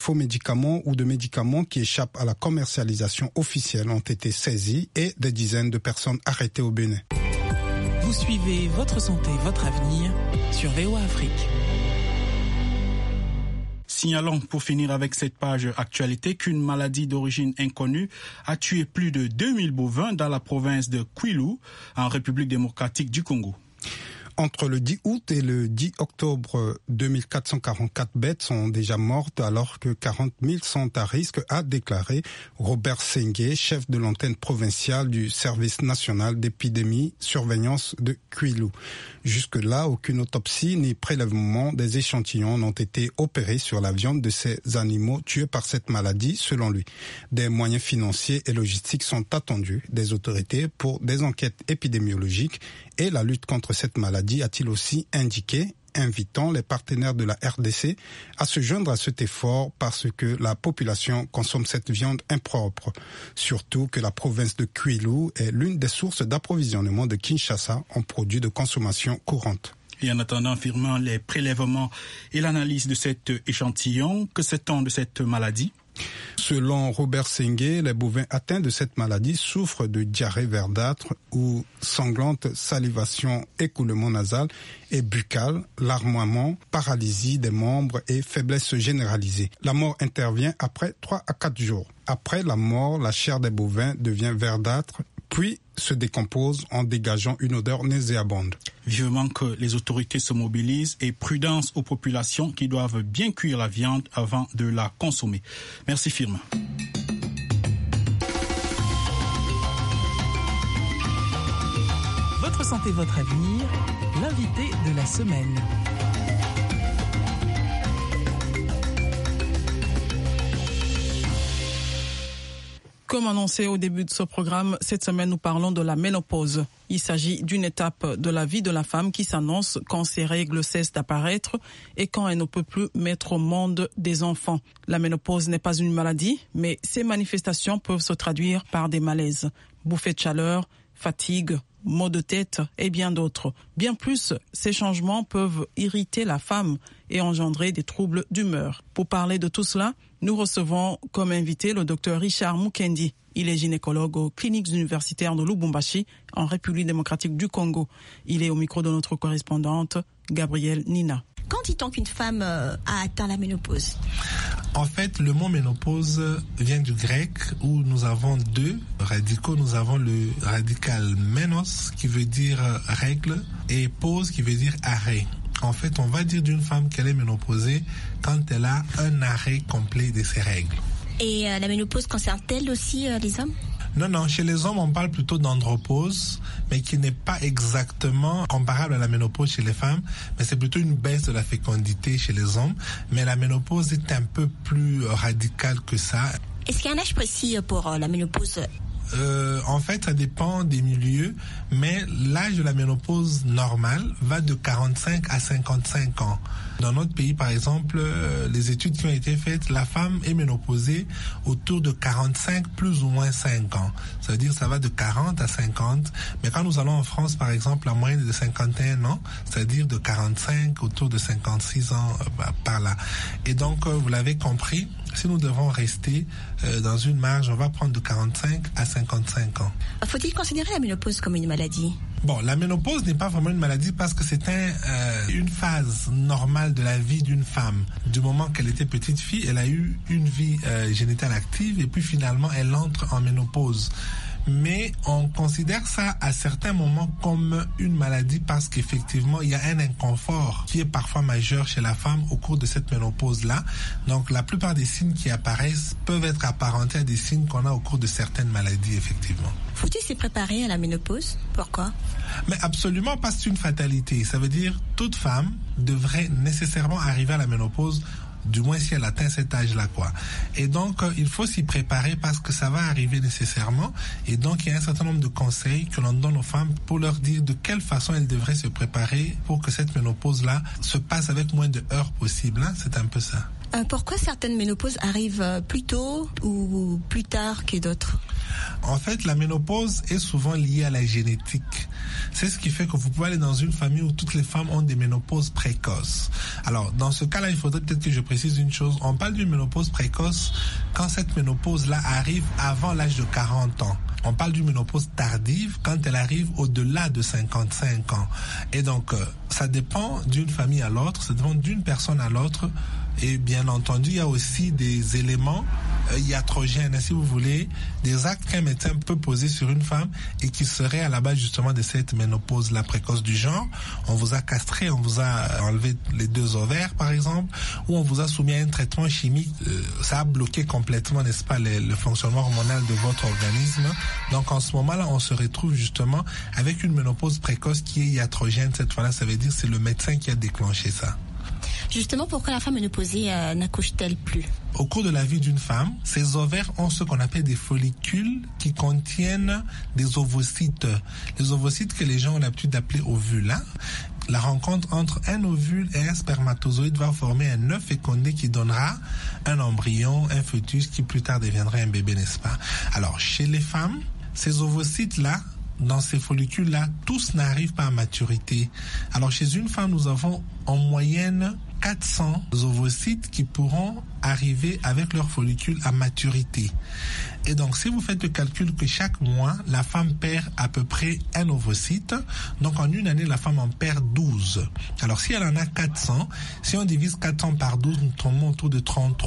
faux médicaments ou de médicaments qui échappent à la commercialisation officielle ont été saisis et des dizaines de personnes arrêtées au Bénin. Vous suivez Votre santé, votre avenir sur VOA Afrique. Signalons pour finir avec cette page actualité qu'une maladie d'origine inconnue a tué plus de 2000 bovins dans la province de Kwilu, en République démocratique du Congo. Entre le 10 août et le 10 octobre, 2444 bêtes sont déjà mortes alors que 40 000 sont à risque, a déclaré Robert Sengue, chef de l'antenne provinciale du service national d'épidémie surveillance de Kwilu. Jusque-là, aucune autopsie ni prélèvement des échantillons n'ont été opérés sur la viande de ces animaux tués par cette maladie, selon lui. Des moyens financiers et logistiques sont attendus des autorités pour des enquêtes épidémiologiques et la lutte contre cette maladie, a-t-il aussi indiqué, invitant les partenaires de la RDC à se joindre à cet effort parce que la population consomme cette viande impropre. Surtout que la province de Kwilu est l'une des sources d'approvisionnement de Kinshasa en produits de consommation courante. Et en attendant, firmant les prélèvements et l'analyse de cet échantillon, que sait-on de cette maladie ? Selon Robert Sengue, les bovins atteints de cette maladie souffrent de diarrhée verdâtre ou sanglante, salivation, écoulement nasal et buccal, larmoiement, paralysie des membres et faiblesse généralisée. La mort intervient après 3 à 4 jours. Après la mort, la chair des bovins devient verdâtre, puis se décompose en dégageant une odeur nauséabonde. Vivement que les autorités se mobilisent et prudence aux populations qui doivent bien cuire la viande avant de la consommer. Merci Firmin. Votre santé, votre avenir, l'invité de la semaine. Comme annoncé au début de ce programme, cette semaine nous parlons de la ménopause. Il s'agit d'une étape de la vie de la femme qui s'annonce quand ses règles cessent d'apparaître et quand elle ne peut plus mettre au monde des enfants. La ménopause n'est pas une maladie, mais ces manifestations peuvent se traduire par des malaises, bouffées de chaleur, fatigue, maux de tête et bien d'autres. Bien plus, ces changements peuvent irriter la femme et engendrer des troubles d'humeur. Pour parler de tout cela, nous recevons comme invité le docteur Richard Mukendi. Il est gynécologue aux cliniques universitaires de Lubumbashi, en République démocratique du Congo. Il est au micro de notre correspondante, Gabrielle Nina. Quand dit-on qu'une femme a atteint la ménopause ? En fait, le mot ménopause vient du grec où nous avons deux radicaux. Nous avons le radical ménos qui veut dire règle et pause qui veut dire arrêt. En fait, on va dire d'une femme qu'elle est ménopausée quand elle a un arrêt complet de ses règles. Et la ménopause concerne-t-elle aussi les hommes ? Non, chez les hommes, on parle plutôt d'andropause, mais qui n'est pas exactement comparable à la ménopause chez les femmes, mais c'est plutôt une baisse de la fécondité chez les hommes. Mais la ménopause est un peu plus radicale que ça. Est-ce qu'il y a un âge précis pour la ménopause ? En fait, ça dépend des milieux, mais l'âge de la ménopause normale va de 45 à 55 ans. Dans notre pays, par exemple, les études qui ont été faites, la femme est ménopausée autour de 45 plus ou moins 5 ans. C'est-à-dire ça va de 40 à 50. Mais quand nous allons en France, par exemple, la moyenne est de 51 ans, c'est-à-dire de 45 autour de 56 ans par là. Et donc, vous l'avez compris, si nous devons rester dans une marge, on va prendre de 45 à 55 ans. Faut-il considérer la ménopause comme une maladie ? Bon, la ménopause n'est pas vraiment une maladie parce que c'est une phase normale de la vie d'une femme. Du moment qu'elle était petite fille, elle a eu une vie génitale active et puis finalement elle entre en ménopause. Mais on considère ça à certains moments comme une maladie parce qu'effectivement, il y a un inconfort qui est parfois majeur chez la femme au cours de cette ménopause-là. Donc, la plupart des signes qui apparaissent peuvent être apparentés à des signes qu'on a au cours de certaines maladies, effectivement. Faut-il se préparer à la ménopause ? Pourquoi ? Mais absolument pas, c'est une fatalité. Ça veut dire toute femme devrait nécessairement arriver à la ménopause, du moins si elle atteint cet âge-là, quoi. Et donc, il faut s'y préparer parce que ça va arriver nécessairement. Et donc, il y a un certain nombre de conseils que l'on donne aux femmes pour leur dire de quelle façon elles devraient se préparer pour que cette ménopause-là se passe avec moins de heures possible. Hein. C'est un peu ça. Pourquoi certaines ménopauses arrivent plus tôt ou plus tard que d'autres ? En fait, la ménopause est souvent liée à la génétique. C'est ce qui fait que vous pouvez aller dans une famille où toutes les femmes ont des ménopauses précoces. Alors, dans ce cas-là, il faudrait peut-être que je précise une chose. On parle d'une ménopause précoce quand cette ménopause-là arrive avant l'âge de 40 ans. On parle d'une ménopause tardive quand elle arrive au-delà de 55 ans. Et donc, ça dépend d'une famille à l'autre, ça dépend d'une personne à l'autre. Et bien entendu, il y a aussi des éléments iatrogènes, si vous voulez, des actes qu'un médecin peut poser sur une femme et qui seraient à la base justement de cette ménopause-là précoce du genre. On vous a castré, on vous a enlevé les 2 ovaires, par exemple, ou on vous a soumis à un traitement chimique. Ça a bloqué complètement, n'est-ce pas, le fonctionnement hormonal de votre organisme. Donc en ce moment-là, on se retrouve justement avec une ménopause précoce qui est iatrogène. Cette fois-là, ça veut dire que c'est le médecin qui a déclenché ça. Justement, pourquoi la femme ménopausée n'accouche-t-elle plus? Au cours de la vie d'une femme, ses ovaires ont ce qu'on appelle des follicules qui contiennent des ovocytes. Les ovocytes que les gens ont l'habitude d'appeler ovules. La rencontre entre un ovule et un spermatozoïde va former un œuf fécondé qui donnera un embryon, un fœtus qui plus tard deviendra un bébé, n'est-ce pas? Alors, chez les femmes, ces ovocytes-là, dans ces follicules-là, tous n'arrivent pas à maturité. Alors, chez une femme, nous avons en moyenne 400 ovocytes qui pourront arriver avec leurs follicules à maturité. Et donc, si vous faites le calcul que chaque mois, la femme perd à peu près un ovocyte, donc en une année, la femme en perd 12. Alors, si elle en a 400, si on divise 400 par 12, nous tombons autour de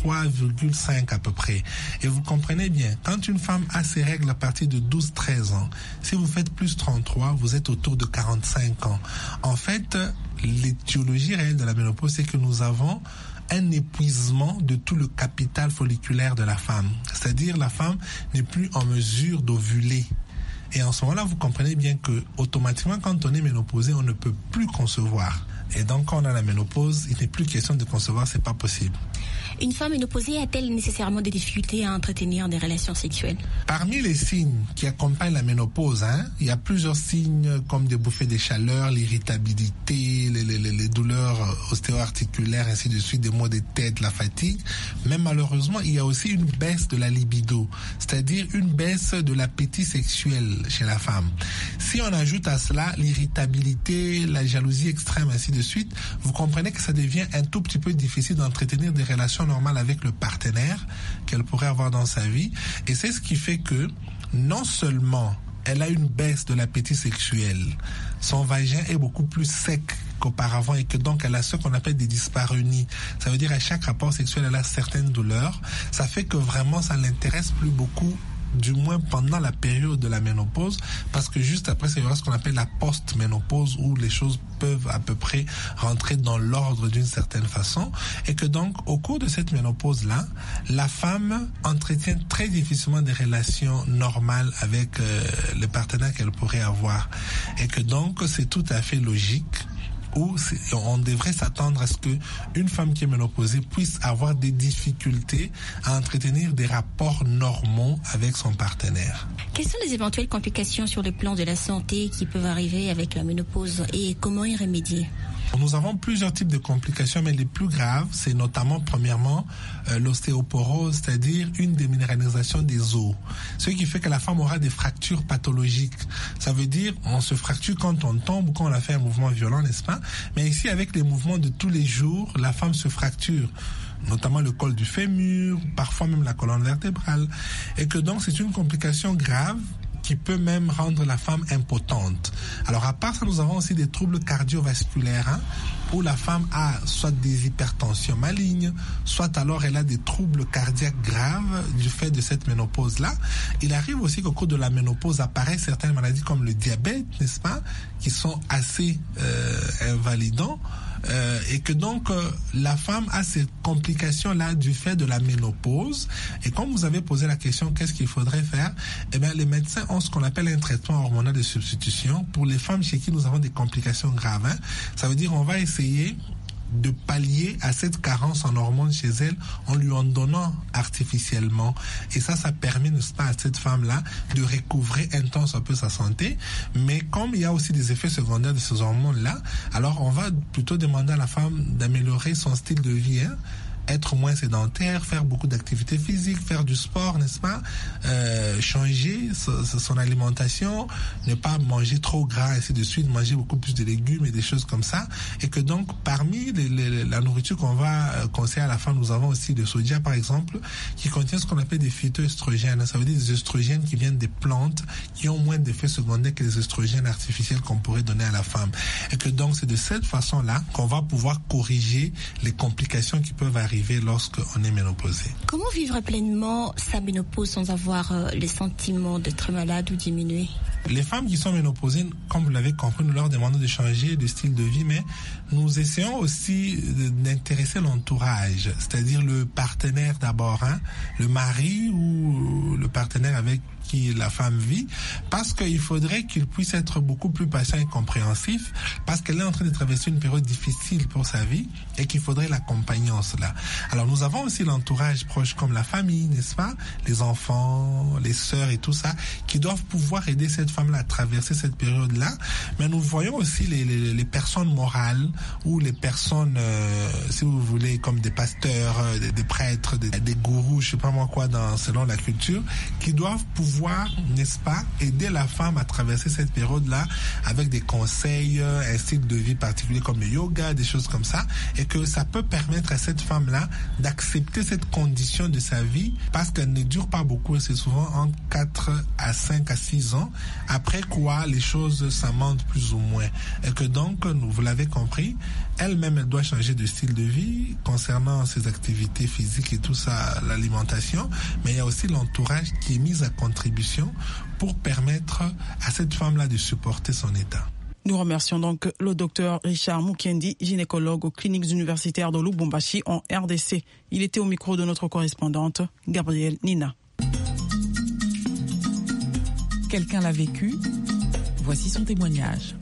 33,5 à peu près. Et vous comprenez bien, quand une femme a ses règles à partir de 12-13 ans, si vous faites plus 33, vous êtes autour de 45 ans. En fait, l'étiologie réelle de la ménopause, c'est que nous avons un épuisement de tout le capital folliculaire de la femme. C'est-à-dire la femme n'est plus en mesure d'ovuler. Et en ce moment-là, vous comprenez bien que automatiquement, quand on est ménopausé, on ne peut plus concevoir. Et donc, quand on a la ménopause, il n'est plus question de concevoir, c'est pas possible. Une femme ménopausée a-t-elle nécessairement des difficultés à entretenir des relations sexuelles? Parmi les signes qui accompagnent la ménopause, il y a plusieurs signes comme des bouffées de chaleur, l'irritabilité, les douleurs ostéo-articulaires, ainsi de suite, des maux de tête, la fatigue. Mais malheureusement, il y a aussi une baisse de la libido, c'est-à-dire une baisse de l'appétit sexuel chez la femme. Si on ajoute à cela l'irritabilité, la jalousie extrême, ainsi de suite, vous comprenez que ça devient un tout petit peu difficile d'entretenir des relations normales avec le partenaire qu'elle pourrait avoir dans sa vie. Et c'est ce qui fait que non seulement elle a une baisse de l'appétit sexuel, son vagin est beaucoup plus sec qu'auparavant et que donc elle a ce qu'on appelle des dyspareunies. Ça veut dire à chaque rapport sexuel, elle a certaines douleurs. Ça fait que vraiment, ça ne l'intéresse plus beaucoup, du moins pendant la période de la ménopause, parce que juste après, c'est ce qu'on appelle la post-ménopause, où les choses peuvent à peu près rentrer dans l'ordre d'une certaine façon, et que donc, au cours de cette ménopause-là, la femme entretient très difficilement des relations normales avec le partenaire qu'elle pourrait avoir, et que donc, c'est tout à fait logique où on devrait s'attendre à ce qu'une femme qui est ménopausée puisse avoir des difficultés à entretenir des rapports normaux avec son partenaire. Quelles sont les éventuelles complications sur le plan de la santé qui peuvent arriver avec la ménopause et comment y remédier? Nous avons plusieurs types de complications, mais les plus graves, c'est notamment, premièrement, l'ostéoporose, c'est-à-dire une déminéralisation des os. Ce qui fait que la femme aura des fractures pathologiques. Ça veut dire, on se fracture quand on tombe ou quand on a fait un mouvement violent, n'est-ce pas? Mais ici, avec les mouvements de tous les jours, la femme se fracture, notamment le col du fémur, parfois même la colonne vertébrale. Et que donc, c'est une complication grave qui peut même rendre la femme impotente. Alors à part ça, nous avons aussi des troubles cardiovasculaires, où la femme a soit des hypertensions malignes, soit alors elle a des troubles cardiaques graves du fait de cette ménopause-là. Il arrive aussi qu'au cours de la ménopause apparaissent certaines maladies comme le diabète, n'est-ce pas, qui sont assez invalidants. Et que donc la femme a ces complications-là du fait de la ménopause. Et comme vous avez posé la question, qu'est-ce qu'il faudrait faire? Eh bien, les médecins ont ce qu'on appelle un traitement hormonal de substitution pour les femmes chez qui nous avons des complications graves. Ça veut dire on va essayer de pallier à cette carence en hormones chez elle en lui en donnant artificiellement. Et ça permet, n'est-ce pas, à cette femme-là de recouvrer un temps un peu sa santé. Mais comme il y a aussi des effets secondaires de ces hormones-là, alors on va plutôt demander à la femme d'améliorer son style de vie, être moins sédentaire, faire beaucoup d'activités physiques, faire du sport, n'est-ce pas, changer son alimentation, ne pas manger trop gras, ainsi de suite, manger beaucoup plus de légumes et des choses comme ça. Et que donc, parmi la nourriture qu'on va conseiller à la femme, nous avons aussi le soja, par exemple, qui contient ce qu'on appelle des phytoestrogènes. Ça veut dire des oestrogènes qui viennent des plantes, qui ont moins d'effets secondaires que les oestrogènes artificiels qu'on pourrait donner à la femme. Et que donc, c'est de cette façon-là qu'on va pouvoir corriger les complications qui peuvent arriver lorsqu'on est ménopausé. Comment vivre pleinement sa ménopause sans avoir les sentiments d'être malade ou diminué? Les femmes qui sont ménopausées, comme vous l'avez compris, nous leur demandons de changer de style de vie, mais nous essayons aussi d'intéresser l'entourage, c'est-à-dire le partenaire d'abord, le mari ou le partenaire avec qui la femme vit, parce qu'il faudrait qu'il puisse être beaucoup plus patient et compréhensif, parce qu'elle est en train de traverser une période difficile pour sa vie et qu'il faudrait l'accompagner en cela. Alors nous avons aussi l'entourage proche comme la famille, n'est-ce pas, les enfants, les sœurs et tout ça, qui doivent pouvoir aider cette femme-là à traverser cette période-là, mais nous voyons aussi les personnes morales ou les personnes, si vous voulez, comme des pasteurs, des prêtres, des gourous, je sais pas moi quoi, selon la culture, qui doivent pouvoir, n'est-ce pas, aider la femme à traverser cette période-là avec des conseils, un style de vie particulier comme le yoga, des choses comme ça, et que ça peut permettre à cette femme-là d'accepter cette condition de sa vie parce qu'elle ne dure pas beaucoup et c'est souvent entre 4 à 5 à 6 ans, après quoi les choses s'amendent plus ou moins. Et que donc, vous l'avez compris, elle-même, elle doit changer de style de vie concernant ses activités physiques et tout ça, l'alimentation, mais il y a aussi l'entourage qui est mis à contribution pour permettre à cette femme-là de supporter son état. Nous remercions donc le docteur Richard Mukendi, gynécologue aux cliniques universitaires de Lubumbashi en RDC. Il était au micro de notre correspondante, Gabrielle Nina. Quelqu'un l'a vécu, voici son témoignage.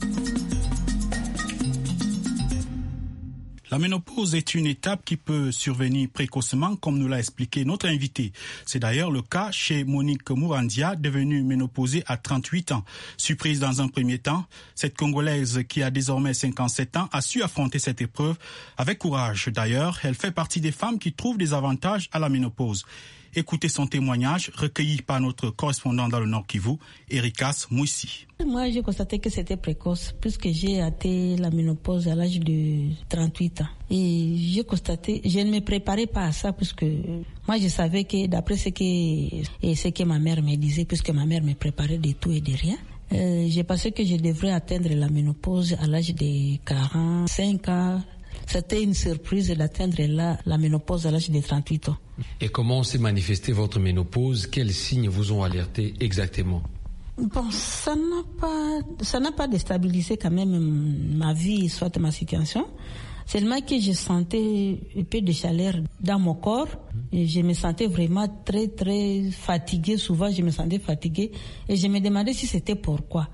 La ménopause est une étape qui peut survenir précocement, comme nous l'a expliqué notre invité. C'est d'ailleurs le cas chez Monique Mourandia, devenue ménopausée à 38 ans. Surprise dans un premier temps, cette Congolaise qui a désormais 57 ans a su affronter cette épreuve avec courage. D'ailleurs, elle fait partie des femmes qui trouvent des avantages à la ménopause. Écoutez son témoignage recueilli par notre correspondant dans le Nord Kivu, Erikas Mouissi. Moi, j'ai constaté que c'était précoce, puisque j'ai atteint la ménopause à l'âge de 38 ans. Et j'ai constaté, je ne me préparais pas à ça, puisque moi, je savais que, d'après ce que ma mère me disait, puisque ma mère me préparait de tout et de rien, j'ai pensé que je devrais atteindre la ménopause à l'âge de 45 ans. C'était une surprise d'atteindre la ménopause à l'âge de 38 ans. Et comment s'est manifestée votre ménopause? Quels signes vous ont alerté exactement? Bon, ça n'a pas déstabilisé quand même ma vie, soit ma situation. Seulement que je sentais un peu de chaleur dans mon corps. Et je me sentais vraiment très, très fatiguée. Souvent, je me sentais fatiguée. Et je me demandais si c'était pourquoi.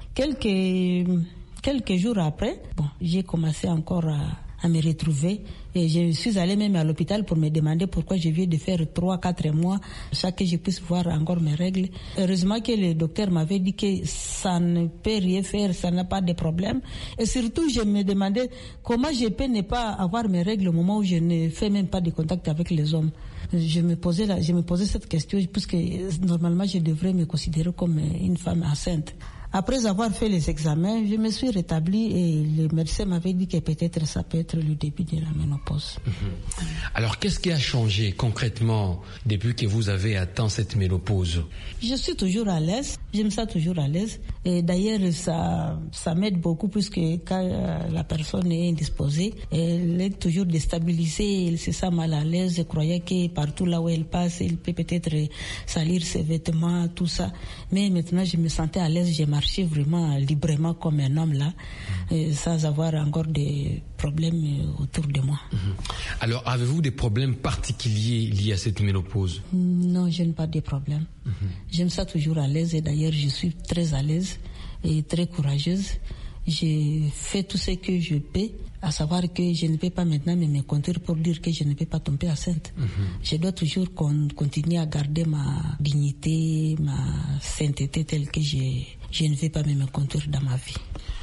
Quelques jours après, j'ai commencé encore à me retrouver et je suis allée même à l'hôpital pour me demander pourquoi je viens de faire 3-4 mois chaque que je puisse voir encore mes règles. Heureusement que le docteur m'avait dit que ça ne peut rien faire, ça n'a pas de problème. Et surtout, je me demandais comment je peux ne pas avoir mes règles au moment où je ne fais même pas de contact avec les hommes. Je me posais cette question puisque normalement je devrais me considérer comme une femme enceinte. Après avoir fait les examens, je me suis rétablie et le médecin m'avait dit que peut-être ça peut être le début de la ménopause. Alors, qu'est-ce qui a changé concrètement depuis que vous avez atteint cette ménopause? Je suis toujours à l'aise, je me sens toujours à l'aise. Et d'ailleurs, ça m'aide beaucoup puisque quand la personne est indisposée, elle est toujours déstabilisée, elle se sent mal à l'aise. Je croyais que partout là où elle passe, elle peut peut-être salir ses vêtements, tout ça. Mais maintenant, je me sentais à l'aise, j'ai marché vraiment librement comme un homme là, sans avoir encore des problèmes autour de moi. Alors, avez-vous des problèmes particuliers liés à cette ménopause? Non, je n'ai pas de problème. Je me sens toujours à l'aise et d'ailleurs je suis très à l'aise et très courageuse. J'ai fait tout ce que je peux, à savoir que je ne peux pas maintenant me contenir pour dire que je ne peux pas tomber enceinte. Je dois toujours continuer à garder ma dignité, ma sainteté telle que je ne vais pas me contenir dans ma vie.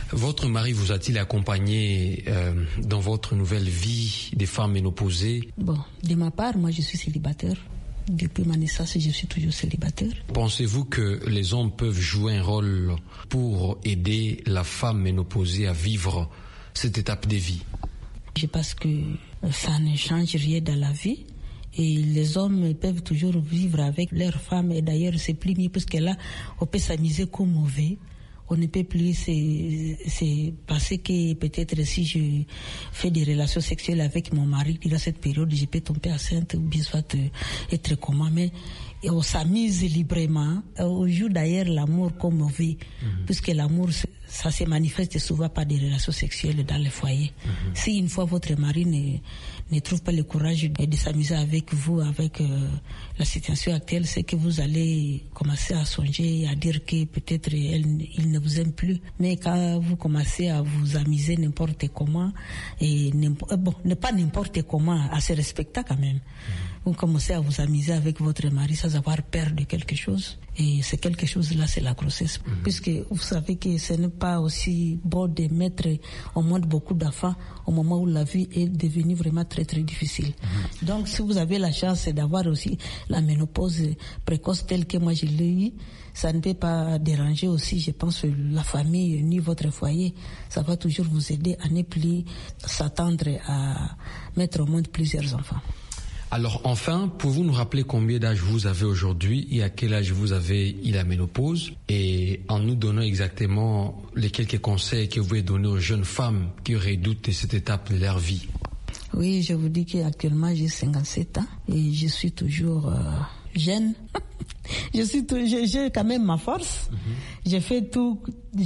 Votre mari vous a-t-il accompagné dans votre nouvelle vie des femmes ménopausées? Bon, de ma part, moi je suis célibataire. Depuis ma naissance, je suis toujours célibataire. Pensez-vous que les hommes peuvent jouer un rôle pour aider la femme ménopausée à vivre cette étape de vie? Je pense que ça ne change rien dans la vie. Et les hommes peuvent toujours vivre avec leurs femmes. Et d'ailleurs, c'est plus mieux parce que là, on peut s'amuser comme on veut. On ne peut plus c'est parce que peut-être si je fais des relations sexuelles avec mon mari dans cette période, je peux tomber enceinte ou bien soit être comment, mais on s'amuse librement. On joue d'ailleurs l'amour comme on veut, puisque l'amour, ça se manifeste souvent par des relations sexuelles dans le foyer. Si une fois votre mari ne trouve pas le courage de s'amuser avec vous, avec la situation actuelle, c'est que vous allez commencer à songer, à dire que peut-être il ne vous aime plus. Mais quand vous commencez à vous amuser n'importe comment, et pas n'importe comment, à se respecter quand même. Vous commencez à vous amuser avec votre mari sans avoir peur de quelque chose. Et c'est quelque chose-là, c'est la grossesse. Puisque vous savez que ce n'est pas aussi bon de mettre au monde beaucoup d'enfants au moment où la vie est devenue vraiment très très difficile. Donc si vous avez la chance d'avoir aussi la ménopause précoce telle que moi je l'ai eu, ça ne peut pas déranger aussi, je pense, la famille ni votre foyer. Ça va toujours vous aider à ne plus s'attendre à mettre au monde plusieurs enfants. Alors enfin, pouvez-vous nous rappeler combien d'âge vous avez aujourd'hui et à quel âge vous avez eu la ménopause, et en nous donnant exactement les quelques conseils que vous pouvez donner aux jeunes femmes qui redoutent cette étape de leur vie? Oui, je vous dis qu'actuellement j'ai 57 ans et je suis toujours jeune. J'ai quand même ma force. Je fais tout,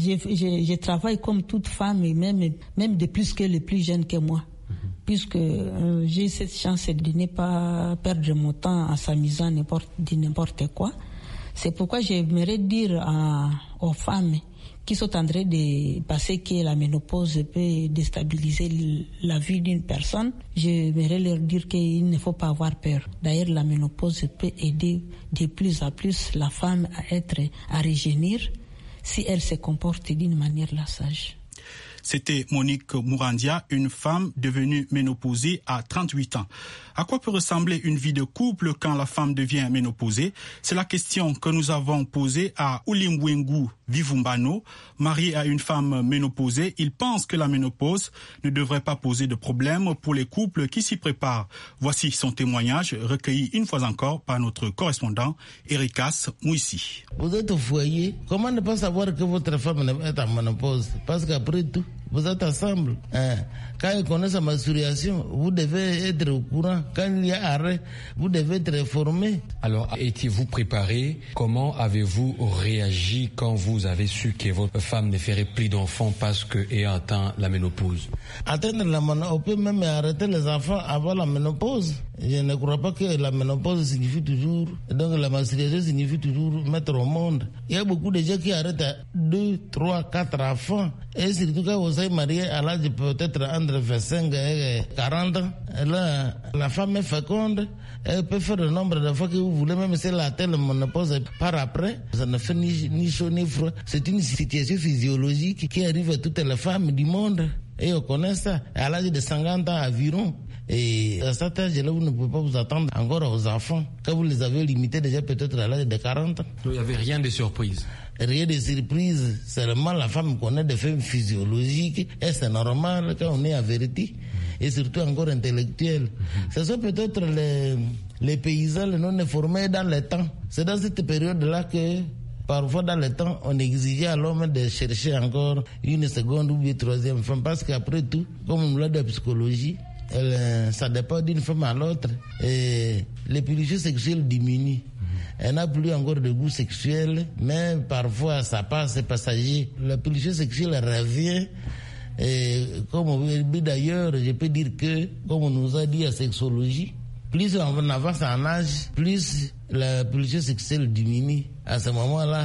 je travaille comme toute femme et même de plus que les plus jeunes que moi. Puisque j'ai cette chance de ne pas perdre mon temps en s'amusant n'importe quoi. C'est pourquoi j'aimerais dire aux femmes qui sont en train de passer que la ménopause peut déstabiliser la vie d'une personne, j'aimerais leur dire qu'il ne faut pas avoir peur. D'ailleurs, la ménopause peut aider de plus en plus la femme à rajeunir si elle se comporte d'une manière sage. C'était Monique Mourandia, une femme devenue ménopausée à 38 ans. À quoi peut ressembler une vie de couple quand la femme devient ménopausée? C'est la question que nous avons posée à Ulimwengu Vivumbano, marié à une femme ménopausée. Il pense que la ménopause ne devrait pas poser de problème pour les couples qui s'y préparent. Voici son témoignage recueilli une fois encore par notre correspondant Erikas Mouissi. Vous êtes au foyer, comment ne pas savoir que votre femme est en ménopause? Parce qu'après tout, vous êtes ensemble. Quand elle connaît sa menstruation, vous devez être au courant. Quand il y a arrêt, vous devez être informé. Alors, étiez-vous préparé? Comment avez-vous réagi quand vous avez su que votre femme ne ferait plus d'enfants parce qu'elle atteint la ménopause? Atteindre la ménopause, on peut même arrêter les enfants avant la ménopause. Je ne crois pas que la ménopause signifie toujours, donc la menstruation signifie toujours mettre au monde. Il y a beaucoup de gens qui arrêtent à 2, 3, 4 enfants. Et surtout quand vous êtes marié à l'âge peut-être entre 25 et 40 ans, là, la femme est féconde, elle peut faire le nombre de fois que vous voulez, même si elle atteint la ménopause par après. Ça ne fait ni chaud ni froid. C'est une situation physiologique qui arrive à toutes les femmes du monde. Et on connaît ça. À l'âge de 50 ans environ. Et à cet âge-là, vous ne pouvez pas vous attendre encore aux enfants. Quand vous les avez limités déjà peut-être à l'âge de 40 ans. Il n'y avait rien de surprise. Rien de surprise. Seulement la femme connaît des faits physiologiques. Et c'est normal quand on est averti. Et surtout encore intellectuel. Ce sont peut-être les paysans les non informés dans le temps. C'est dans cette période-là que parfois dans le temps, on exigeait à l'homme de chercher encore une seconde ou une troisième femme. Parce qu'après tout, comme on l'a dit en psychologie, ça dépend d'une femme à l'autre. Et les pulsions sexuelles diminuent. Elle n'a plus encore de goût sexuel, mais parfois ça passe, c'est passager. La pulsion sexuelle revient. Et comme on dit d'ailleurs, je peux dire que, comme on nous a dit en sexologie, plus on avance en âge, plus la pulsion sexuelle diminue. À ce moment-là,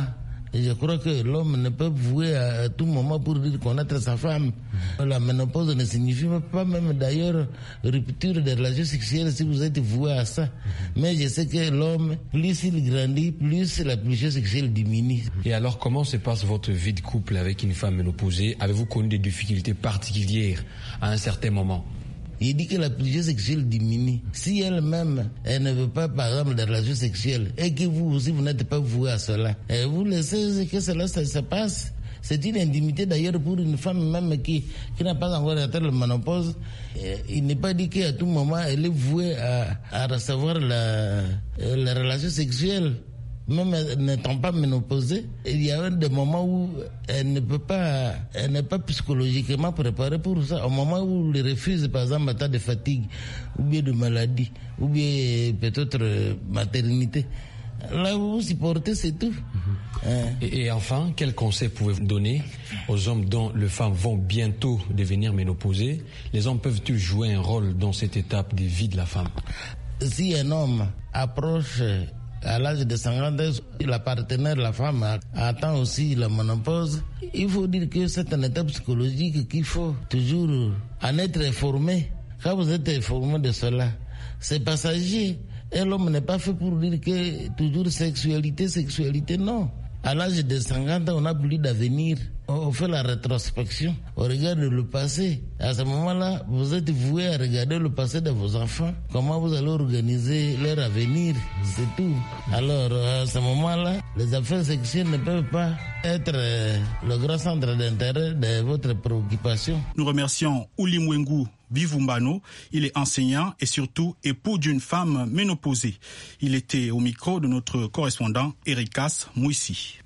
Et je crois que l'homme ne peut vouer à tout moment pour dire connaître sa femme. La ménopause ne signifie pas même d'ailleurs rupture de la relation sexuelle si vous êtes voué à ça. Mais je sais que l'homme, plus il grandit, plus la pulsion sexuelle diminue. Et alors, comment se passe votre vie de couple avec une femme ménopausée? Avez-vous connu des difficultés particulières à un certain moment? Il dit que la pulsion sexuelle diminue. Si elle-même, elle ne veut pas, par exemple, de relation sexuelle, et que vous aussi, vous n'êtes pas voué à cela, et vous laissez que cela se passe. C'est une intimité d'ailleurs pour une femme même qui n'a pas encore atteint la ménopause. Il n'est pas dit qu'à tout moment, elle est vouée à recevoir la relation sexuelle. Même n'étant pas ménopausée, il y a des moments où elle n'est pas psychologiquement préparée pour ça. Au moment où elle refuse, par exemple, en temps de fatigue, ou bien de maladie, ou bien peut-être maternité. Là, vous supportez, c'est tout. Et enfin, quel conseil pouvez-vous donner aux hommes dont les femmes vont bientôt devenir ménopausées? Les hommes peuvent-ils jouer un rôle dans cette étape de vie de la femme? Si un homme approche à l'âge de 50 ans, la partenaire, la femme, attend aussi la ménopause, il faut dire que c'est une étape psychologique qu'il faut toujours en être informé. Quand vous êtes informé de cela, c'est passager. Et l'homme n'est pas fait pour dire que toujours sexualité, non. À l'âge de 50 ans, on n'a plus d'avenir. On fait la rétrospection, on regarde le passé. À ce moment-là, vous êtes voué à regarder le passé de vos enfants. Comment vous allez organiser leur avenir, c'est tout. Alors, à ce moment-là, les affaires sexuelles ne peuvent pas être le grand centre d'intérêt de votre préoccupation. Nous remercions Oulimwengu Bivumbano. Il est enseignant et surtout époux d'une femme ménopausée. Il était au micro de notre correspondant Erikas Mouissi.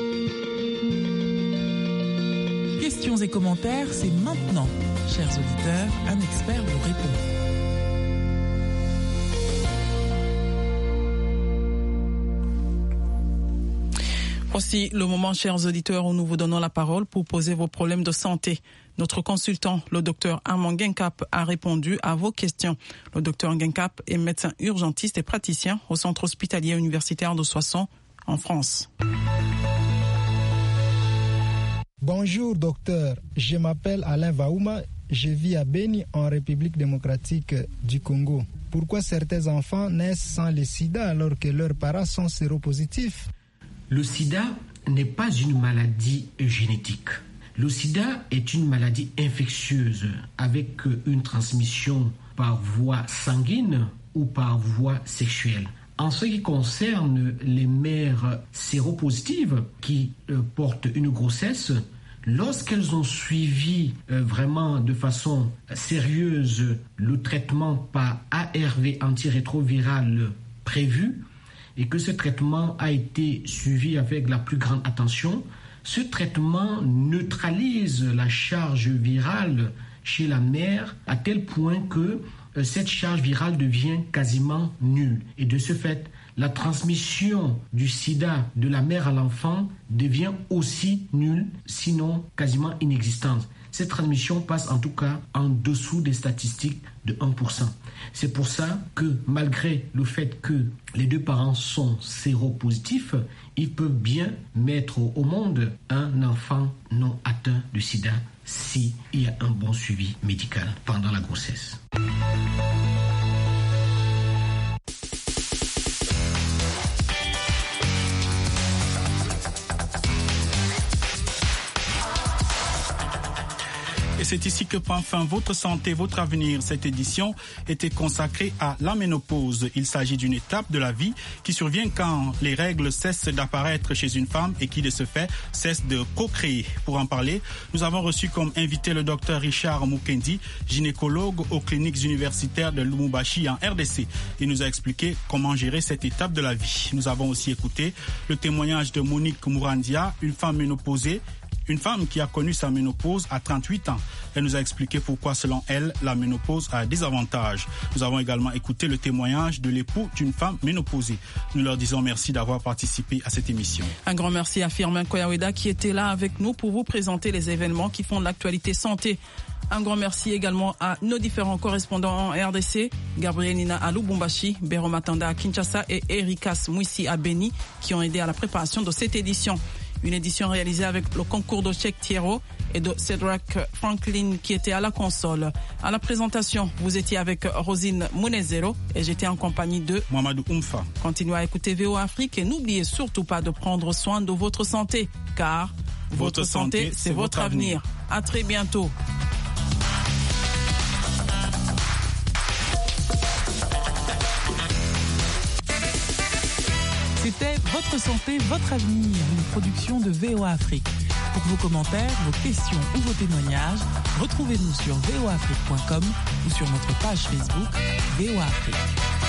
Questions et commentaires, c'est maintenant. Chers auditeurs, un expert vous répond. Voici le moment, chers auditeurs, où nous vous donnons la parole pour poser vos problèmes de santé. Notre consultant, le docteur Armand Guenkap, a répondu à vos questions. Le docteur Guenkap est médecin urgentiste et praticien au centre hospitalier universitaire de Soissons, en France. Bonjour docteur, je m'appelle Alain Vaouma, je vis à Beni en République démocratique du Congo. Pourquoi certains enfants naissent sans le sida alors que leurs parents sont séropositifs? Le sida n'est pas une maladie génétique. Le sida est une maladie infectieuse avec une transmission par voie sanguine ou par voie sexuelle. En ce qui concerne les mères séropositives qui portent une grossesse, lorsqu'elles ont suivi vraiment de façon sérieuse le traitement par ARV antirétroviral prévu et que ce traitement a été suivi avec la plus grande attention, ce traitement neutralise la charge virale chez la mère à tel point que cette charge virale devient quasiment nulle. Et de ce fait, la transmission du sida de la mère à l'enfant devient aussi nulle, sinon quasiment inexistante. Cette transmission passe en tout cas en dessous des statistiques de 1%. C'est pour ça que malgré le fait que les deux parents sont séropositifs, ils peuvent bien mettre au monde un enfant non atteint de sida s'il y a un bon suivi médical pendant la grossesse. Et c'est ici que prend fin votre santé, votre avenir. Cette édition était consacrée à la ménopause. Il s'agit d'une étape de la vie qui survient quand les règles cessent d'apparaître chez une femme et qui, de ce fait, cessent de procréer. Pour en parler, nous avons reçu comme invité le docteur Richard Mukendi, gynécologue aux cliniques universitaires de Lubumbashi en RDC. Il nous a expliqué comment gérer cette étape de la vie. Nous avons aussi écouté le témoignage de Monique Mourandia, une femme ménopausée, une femme qui a connu sa ménopause à 38 ans. Elle nous a expliqué pourquoi, selon elle, la ménopause a des avantages. Nous avons également écouté le témoignage de l'époux d'une femme ménopausée. Nous leur disons merci d'avoir participé à cette émission. Un grand merci à Firmin Koyaweda qui était là avec nous pour vous présenter les événements qui font l'actualité santé. Un grand merci également à nos différents correspondants en RDC, Gabriel Nina à Lubumbashi, Béro Matanda à Kinshasa et Erikas Mouissi à Beni qui ont aidé à la préparation de cette édition. Une édition réalisée avec le concours de Cheikh Thiero et de Cedric Franklin qui était à la console. À la présentation, vous étiez avec Rosine Mounezero et j'étais en compagnie de Mamadou Oumfa. Continuez à écouter VOA Afrique et n'oubliez surtout pas de prendre soin de votre santé, car votre santé, c'est votre avenir. À très bientôt. C'était Votre santé, votre avenir, une production de VOA Afrique. Pour vos commentaires, vos questions ou vos témoignages, retrouvez-nous sur voaafrique.com ou sur notre page Facebook VOA Afrique.